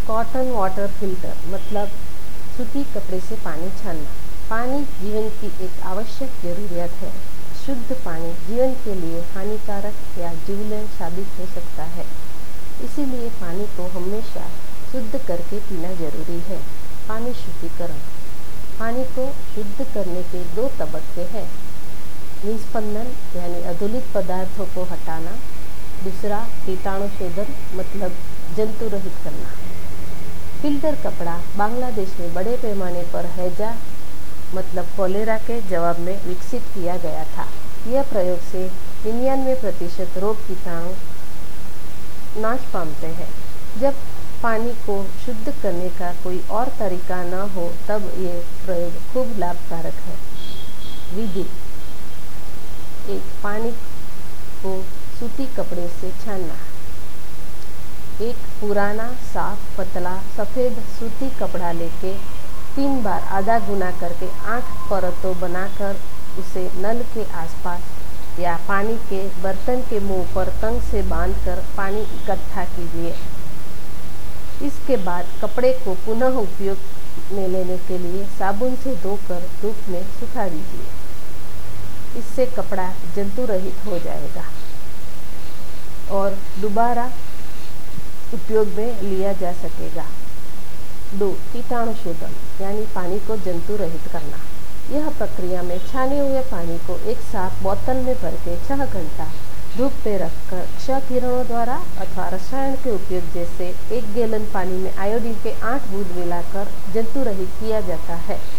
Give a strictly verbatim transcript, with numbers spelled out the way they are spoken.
Cotton water filter मतलब सूती कपड़े से पानी छानना। पानी जीवन की एक आवश्यक जरूरियत है। शुद्ध पानी जीवन के लिए हानिकारक या जीवलेण साबित हो सकता है, इसीलिए पानी को हमेशा शुद्ध करके पीना जरूरी है। पानी शुद्धिकरण। पानी को शुद्ध करने के दो तबक्के हैं। निस्पंदन यानी अधूलित पदार्थों को हटाना, दूसरा कीटाणु शोधन मतलब जंतु रहित करना। फिल्टर कपड़ा बांग्लादेश में बड़े पैमाने पर हैजा मतलब कोलेरा के जवाब में विकसित किया गया था। यह प्रयोग से निन्यानवे प्रतिशत रोग कीटाणु नाश पाते हैं। जब पानी को शुद्ध करने का कोई और तरीका न हो तब ये प्रयोग खूब लाभकारक है। विधि एक, पानी को सूती कपड़े से छानना। एक पुराना साफ पतला सफ़ेद सूती कपड़ा लेके तीन बार आधा गुना करके आठ परतों बनाकर उसे नल के आसपास या पानी के बर्तन के मुंह पर तंग से बांधकर पानी इकट्ठा कीजिए। इसके बाद कपड़े को पुनः उपयोग में लेने के लिए साबुन से धोकर धूप में सुखा दीजिए। इससे कपड़ा जंतु रहित हो जाएगा और दोबारा उपयोग में लिया जा सकेगा। दो, कीटाणु शोधन यानी पानी को जंतु रहित करना। यह प्रक्रिया में छाने हुए पानी को एक साफ बोतल में भर के छह घंटा धूप पे रखकर क्ष किरणों द्वारा अथवा रसायन के उपयोग जैसे एक गैलन पानी में आयोडीन के आठ बूंद मिलाकर जंतु रहित किया जाता है।